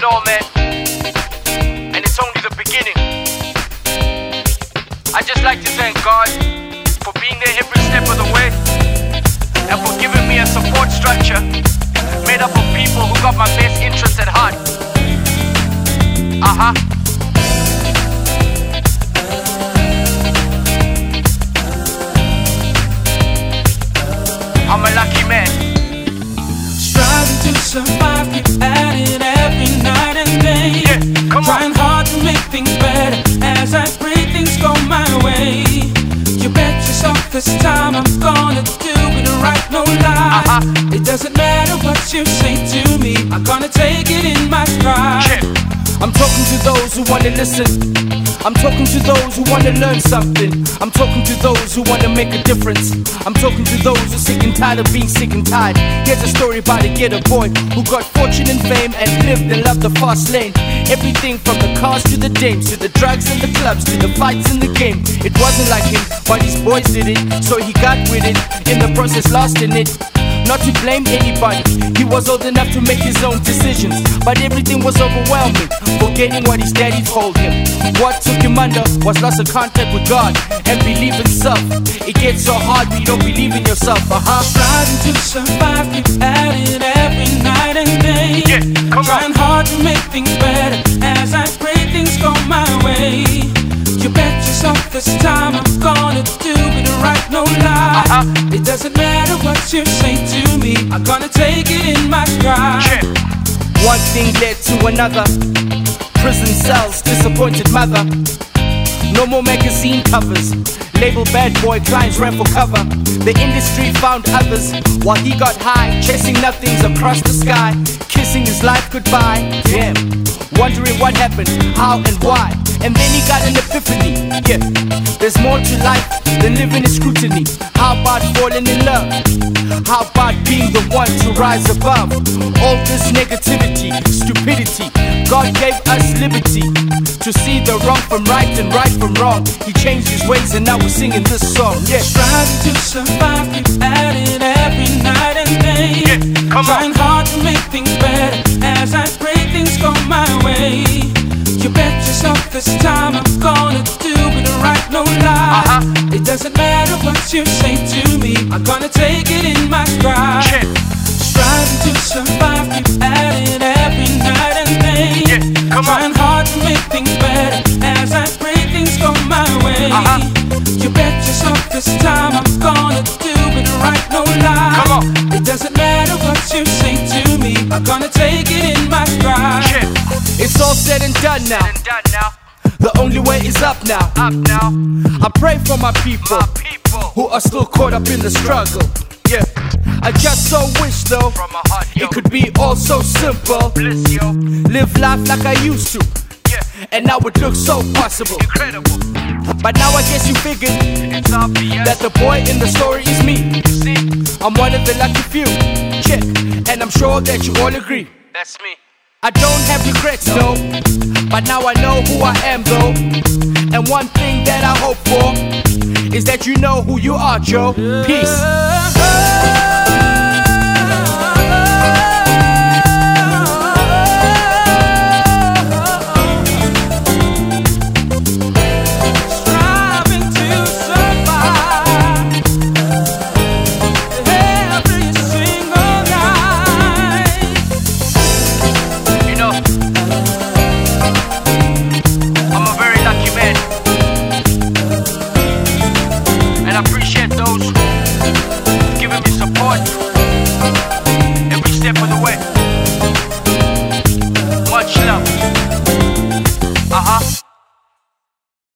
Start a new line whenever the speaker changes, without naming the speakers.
all, man. And it's only the beginning. I'd just like to thank God for being there every step of the way and for giving me a support structure made up of people who got my best interests at heart. I'm a lucky man.
Striving to survive, keep at it every night and day.
Yeah, come on.
Trying hard to make things better as I pray things go my way. You bet yourself this time I'm gonna do it right, no lie. It doesn't matter what you say to me, I'm gonna take it in my stride.
Yeah.
I'm talking to those who wanna listen. I'm talking to those who wanna learn something. I'm talking to those who wanna make a difference. I'm talking to those who are sick and tired of being sick and tired. Here's a story about a ghetto boy who got fortune and fame and lived and loved the fast lane. Everything from the cars to the dames, to the drugs and the clubs, to the fights in the game. It wasn't like him, but his boys did it, so he got with it. In the process, lost in it. Not to blame anybody, he was old enough to make his own decisions, but everything was overwhelming, forgetting what his daddy told him. What took him under was loss of contact with God and belief in self. It gets so hard when you don't believe in yourself. Striving to survive, keep at it every night and day.
Yeah, come on.
Trying hard to make things better as I pray things go my way. You bet yourself this time I'm gonna do it right, no lie. It doesn't matter what you say to me, I'm gonna take it in my stride.
Yeah.
One thing led to another. Prison cells, disappointed mother. No more magazine covers. Label bad boy, clients ran for cover. The industry found others while he got high, chasing nothings across the sky, kissing his life goodbye. Damn, wondering what happened, how and why. And then he got an epiphany. Yeah, there's more to life than living in scrutiny. How about falling in love? How about being the one to rise above all this negativity, stupidity? God gave us liberty to see the wrong from right and right from wrong. He changed his ways and now we're singing this song. Yeah, striving to survive, keep at it every night and day.
Yeah, come on.
Trying hard to make things better as I pray things go my way. You bet yourself this time I'm gonna do it right, no lie. It doesn't matter what you say to me, I'm gonna take it in my stride.
Yeah.
Striving to survive, keep at it every night and day.
Yeah, come on.
Trying hard to make things better as I pray things go my way. You bet yourself this time I'm gonna do it right, no lie.
Come on.
It doesn't matter what you say to me, I'm gonna take it in my stride.
Yeah.
It's all said and done now.
And done now.
The only way is up now.
Up now.
I pray for my people
My people.
who are still caught up in the struggle. Yeah, I just so wish though
From my heart, yo.
it could be all so simple.
Bliss, yo.
Live life like I used to,
Yeah.
and now it looks so possible.
Incredible.
But now I guess you figured
It's obvious.
that the boy in the story is me.
You see,
I'm one of the lucky few. Yeah, and I'm sure that you all agree.
that's me.
I don't have regrets, no, but now I know who I am though. And one thing that I hope for is that you know who you are, Joe. Peace.